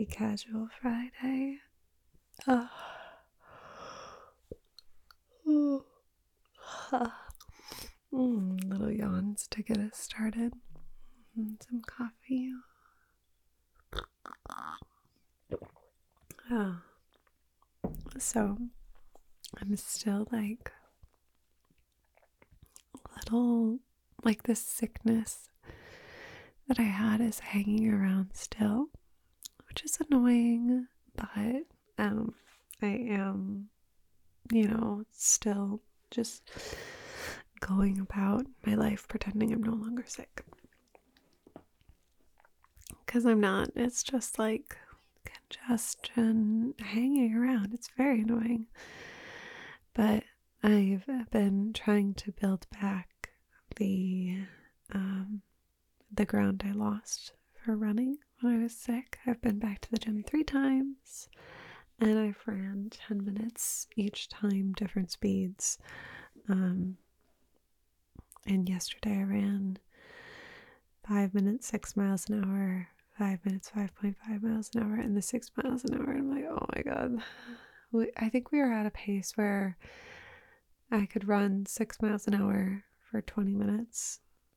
Coffee Casual Friday. Oh. Little yawns to get us started. Some coffee. Oh. So I'm still like a little, like this sickness that I had is hanging around still, which is annoying, but I am, still just going about my life pretending I'm no longer sick. Because I'm not. It's just like congestion hanging around. It's very annoying. But I've been trying to build back the ground I lost for running when I was sick. I've been back to the gym 3 times, and I've ran 10 minutes each time, different speeds. And yesterday I ran 5 minutes, 6 miles an hour, 5 minutes, 5.5 miles an hour, and the 6 miles an hour. And I'm like, oh my God. I think we were at a pace where I could run 6 miles an hour for 20 minutes.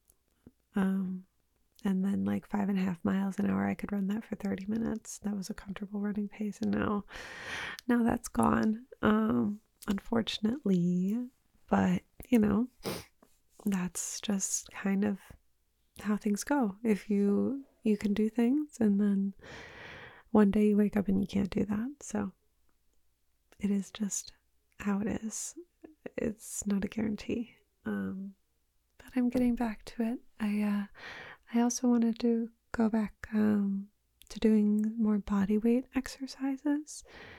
And then like 5.5 miles an hour, I could run that for 30 minutes. That was a comfortable running pace. And now that's gone, unfortunately. But, that's just kind of how things go. If you can do things and then one day you wake up and you can't do that. So it is just how it is. It's not a guarantee. But I'm getting back to it. I also wanted to go back to doing more body weight exercises.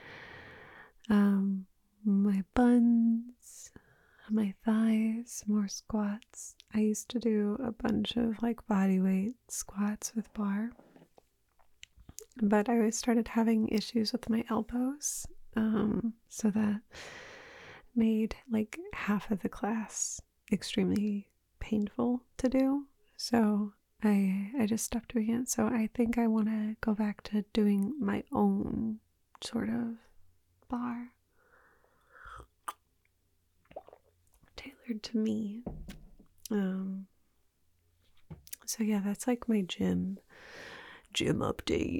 My buns, my thighs, more squats. I used to do a bunch of like body weight squats with bar, but I started having issues with my elbows, so that made like half of the class extremely painful to do. So I just stopped doing it. So I think I want to go back to doing my own sort of bar, tailored to me. So yeah, that's like my gym update.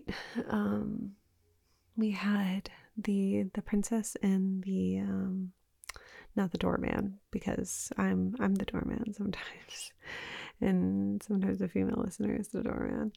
We had the princess and the not the doorman, because I'm the doorman sometimes, and sometimes the female listener is the doorman.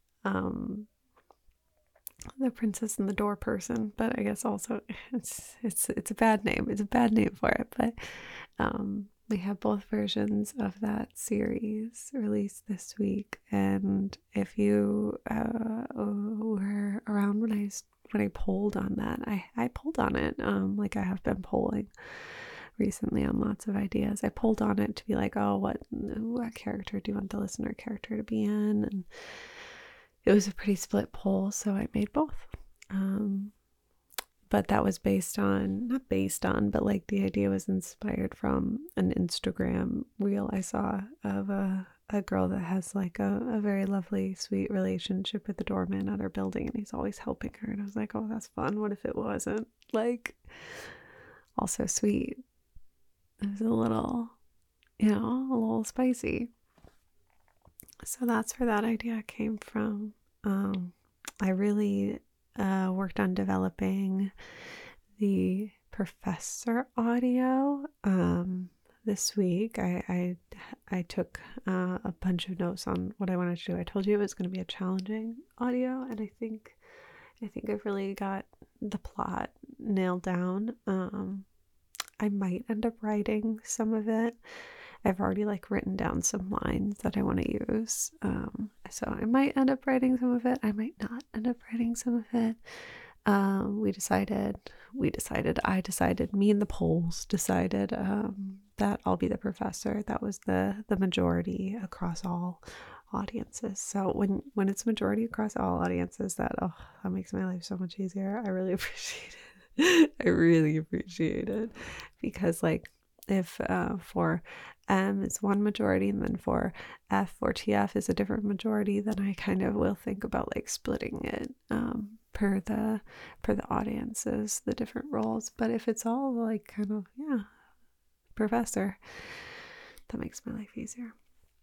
The princess and the door person, but I guess also it's a bad name. It's a bad name for it, but we have both versions of that series released this week. And if you were around when I polled on that, I polled on it, like I have been polling recently on lots of ideas. I polled on it to be like, oh, what character do you want the listener character to be in? And it was a pretty split poll, so I made both. But that was but like the idea was inspired from an Instagram reel I saw of a girl that has like a very lovely, sweet relationship with the doorman at her building, and he's always helping her. And I was like, oh, that's fun. What if it wasn't like also sweet? It was a little spicy. So that's where that idea came from. I really worked on developing the professor audio this week. I took a bunch of notes on what I wanted to do. I told you it was going to be a challenging audio, and I think I've really got the plot nailed down. I might end up writing some of it. I've already like written down some lines that I want to use. So I might end up writing some of it. I might not end up writing some of it. I decided, me and the polls decided that I'll be the professor. That was the majority across all audiences. So when it's majority across all audiences, that makes my life so much easier. I really appreciate it. I really appreciate it, because like If for M is one majority, and then for F or TF is a different majority, then I kind of will think about like splitting it per the audiences, the different roles. But if it's all like kind of professor, that makes my life easier.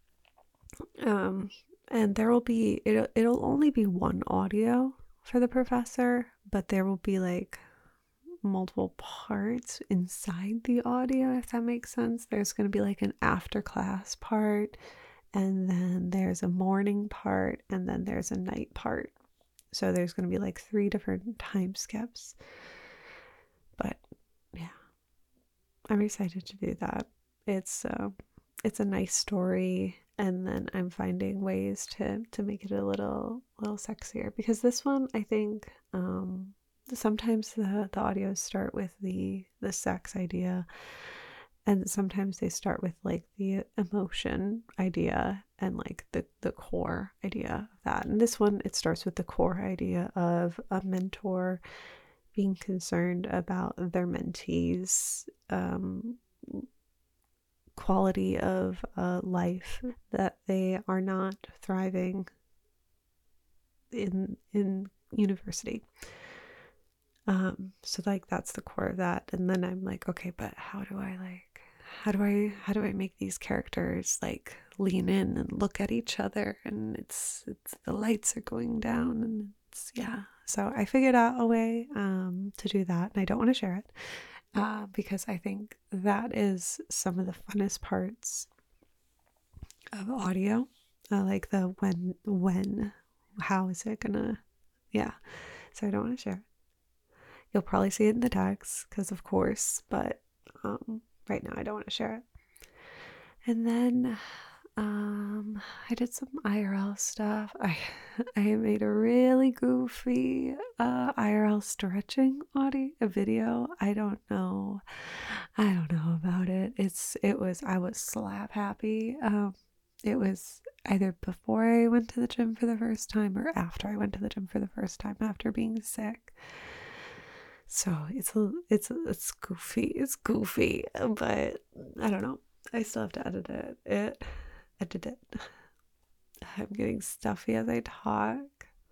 And there will be it'll only be one audio for the professor, but there will be like multiple parts inside the audio, if that makes sense. There's going to be like an after class part, and then there's a morning part, and then there's a night part. So there's going to be like 3 different time skips. But yeah, I'm excited to do that. It's a nice story, and then I'm finding ways to make it a little sexier, because this one, I think, sometimes the audios start with the sex idea, and sometimes they start with like the emotion idea and like the core idea of that. And this one, it starts with the core idea of a mentor being concerned about their mentees' quality of life, that they are not thriving in university. So like that's the core of that. And then I'm like, okay, but how do I make these characters like lean in and look at each other, and it's the lights are going down, and it's so I figured out a way to do that, and I don't want to share it because I think that is some of the funnest parts of audio. Like the when, how is it gonna, so I don't want to share it. You'll probably see it in the text, because of course, but right now I don't want to share it. And then I did some IRL stuff. I made a really goofy IRL stretching video. I don't know about it. I was slap happy. It was either before I went to the gym for the first time or after I went to the gym for the first time after being sick. So it's goofy. It's goofy, but I don't know. I still have to edit it. I'm getting stuffy as I talk.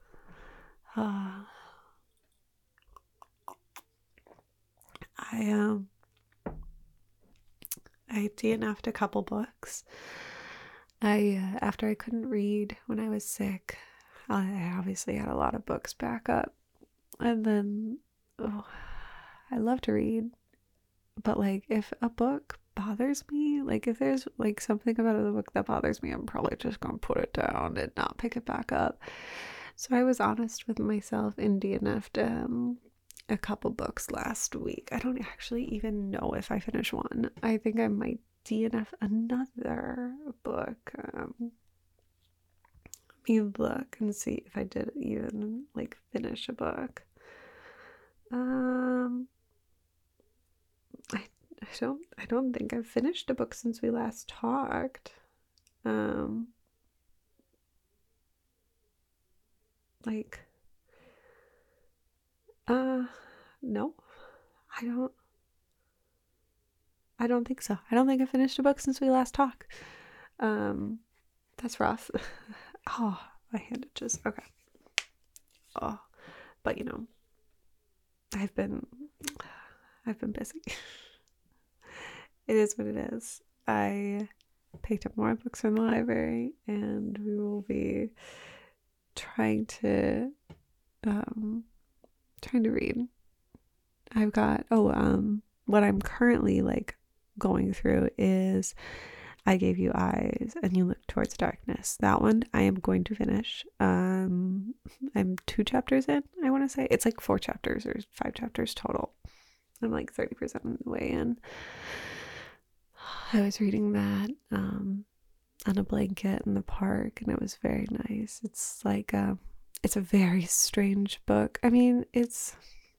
I DNF'd a couple books. After I couldn't read when I was sick, I obviously had a lot of books back up. And then, I love to read, but like if a book bothers me, like if there's like something about the book that bothers me, I'm probably just gonna put it down and not pick it back up. So I was honest with myself and DNF'd a couple books last week. I don't actually even know if I finished one. I think I might DNF another book. Let me look and see if I did even like finish a book. I don't think I've finished a book since we last talked. No, I don't think so. I don't think I finished a book since we last talked. That's rough. Oh, my hand itches. Okay. Oh, but I've been busy. It is what it is. I picked up more books from the library, and we will be trying to read. I've got what I'm currently like going through is I Gave You Eyes and You Look Towards Darkness. That one I am going to finish. I'm 2 chapters in, I want to say. It's like 4 chapters or 5 chapters total. I'm like 30% of the way in. I was reading that on a blanket in the park, and it was very nice. It's like it's a very strange book. I mean, it's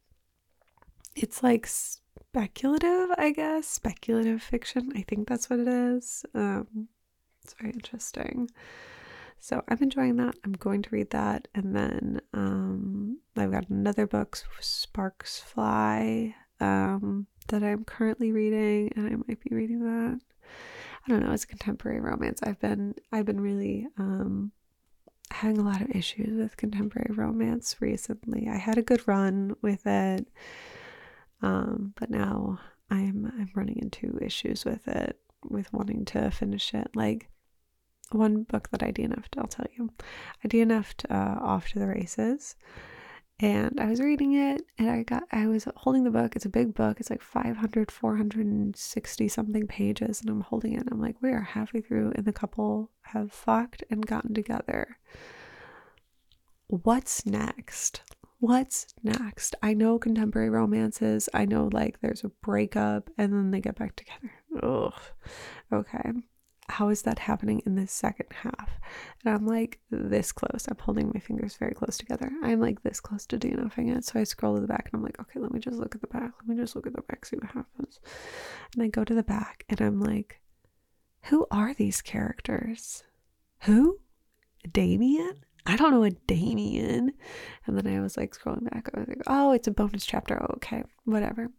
like speculative, I guess. Speculative fiction. I think that's what it is. It's very interesting. So I'm enjoying that. I'm going to read that. And then I've got another book, Sparks Fly. that I'm currently reading, and I might be reading that. I don't know, it's contemporary romance. I've been really having a lot of issues with contemporary romance recently. I had a good run with it, but now I'm running into issues with it, with wanting to finish it. Like one book that I DNF'd, I'll tell you. I DNF'd Off to the Races, and I was reading it, and I was holding the book. It's a big book. It's like 460 something pages, and I'm holding it, and I'm like, we are halfway through, and the couple have fucked and gotten together. What's next? What's next? I know contemporary romances. I know like there's a breakup and then they get back together. Ugh. Okay. How is that happening in the second half? And I'm like this close. I'm holding my fingers very close together. I'm like this close to DNFing it. So I scroll to the back and I'm like, okay, let me just look at the back. See what happens. And I go to the back and I'm like, who are these characters? Who? Damien? I don't know a Damien. And then I was like scrolling back. I was like, oh, it's a bonus chapter. Oh, okay, whatever.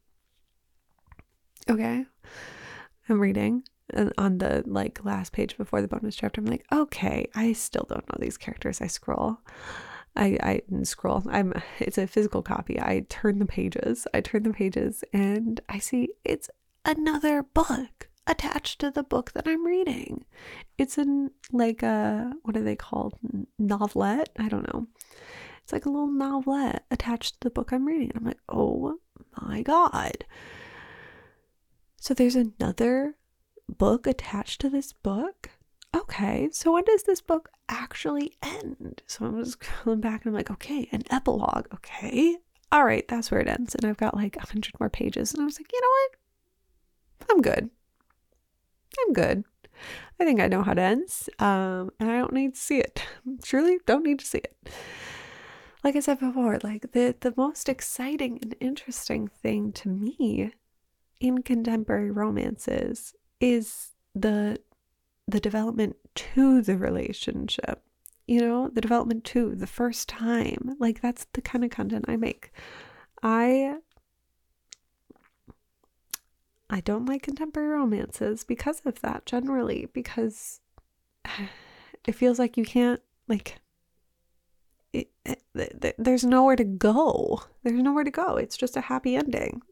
Okay. I'm reading. And on the like last page before the bonus chapter, I'm like, okay, I still don't know these characters. I scroll. I didn't scroll. It's a physical copy. I turn the pages and I see it's another book attached to the book that I'm reading. It's in like a, what are they called? Novelette? I don't know. It's like a little novelette attached to the book I'm reading. I'm like, oh my God. So there's another book attached to this book? Okay, so when does this book actually end? So I'm just scrolling back and I'm like, okay, an epilogue. Okay. All right, that's where it ends. And I've got like 100 more pages. And I was like, you know what? I'm good. I think I know how it ends. And I don't need to see it. Truly don't need to see it. Like I said before, like the most exciting and interesting thing to me in contemporary romances is the development to the relationship, the development to the first time. Like that's the kind of content I make. I don't like contemporary romances because of that, generally, because it feels like you can't, like, there's nowhere to go. It's just a happy ending.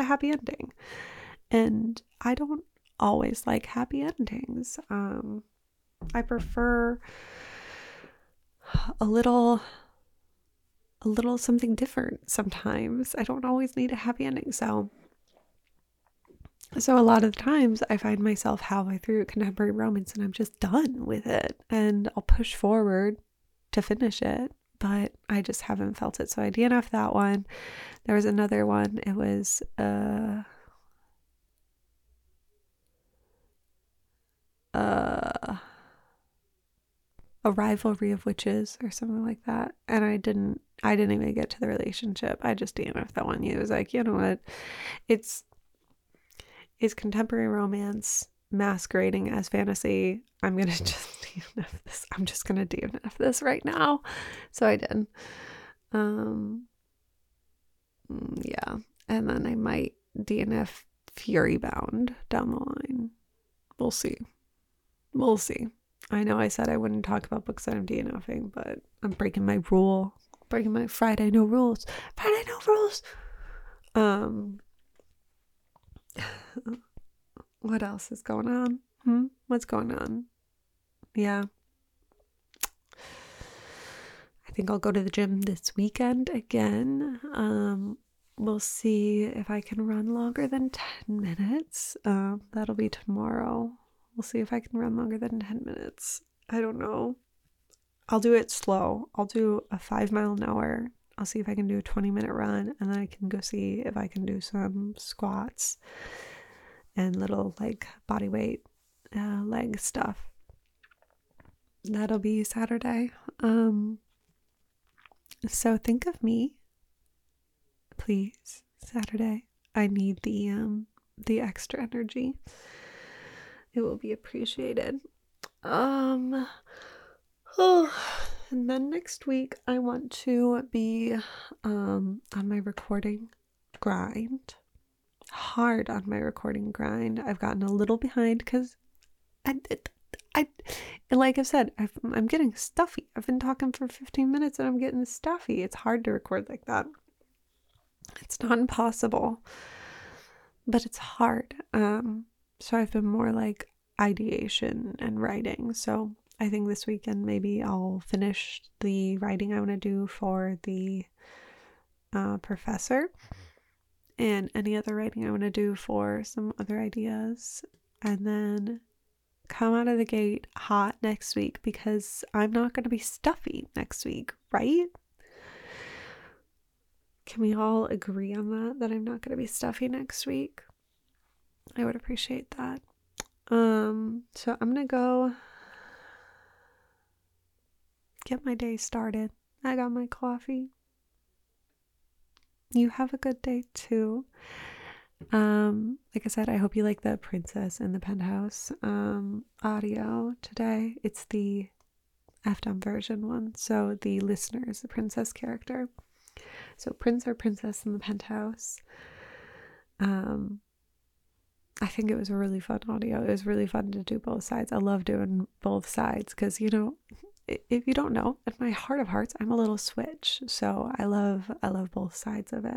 And I don't always like happy endings. I prefer a little something different sometimes. I don't always need a happy ending. So a lot of the times I find myself halfway through contemporary romance and I'm just done with it, and I'll push forward to finish it, but I just haven't felt it. So I DNF'd that one. There was another one. It was A Rivalry of Witches or something like that, and I didn't even get to the relationship. I just DNF'd that one. It was like, you know what, it's contemporary romance masquerading as fantasy. I'm gonna just DNF this. I'm just gonna DNF this right now. So I did. Yeah, and then I might DNF Furybound down the line. We'll see. I know I said I wouldn't talk about books that I'm DNFing, but I'm breaking my rule. Breaking my Friday no rules. What else is going on? What's going on? Yeah. I think I'll go to the gym this weekend again. We'll see if I can run longer than 10 minutes. That'll be tomorrow. We'll see if I can run longer than 10 minutes. I don't know. I'll do it slow. I'll do a 5 mile an hour. I'll see if I can do a 20-minute run, and then I can go see if I can do some squats and little like body weight leg stuff. That'll be Saturday. So think of me, please. Saturday. I need the extra energy. It will be appreciated. And then next week I want to be on my recording grind. hard on my recording grind. I've gotten a little behind because I, like I've said, I'm getting stuffy. I've been talking for 15 minutes and I'm getting stuffy. It's hard to record like that. It's not impossible, but it's hard. So I've been more like ideation and writing. So I think this weekend maybe I'll finish the writing I want to do for the professor and any other writing I want to do for some other ideas, and then come out of the gate hot next week because I'm not going to be stuffy next week, right? Can we all agree on that I'm not going to be stuffy next week? I would appreciate that. So I'm going to go get my day started. I got my coffee. You have a good day too. Like I said, I hope you like the Princess in the Penthouse audio today. It's the F-dumb version one. So the listener is the princess character. So Prince or Princess in the Penthouse. I think it was a really fun audio. It was really fun to do both sides. I love doing both sides because, you know, if you don't know, in my heart of hearts, I'm a little switch. So I love both sides of it.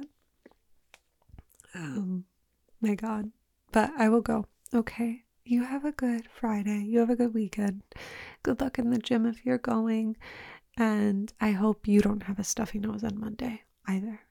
My God. But I will go. Okay. You have a good Friday. You have a good weekend. Good luck in the gym if you're going. And I hope you don't have a stuffy nose on Monday either.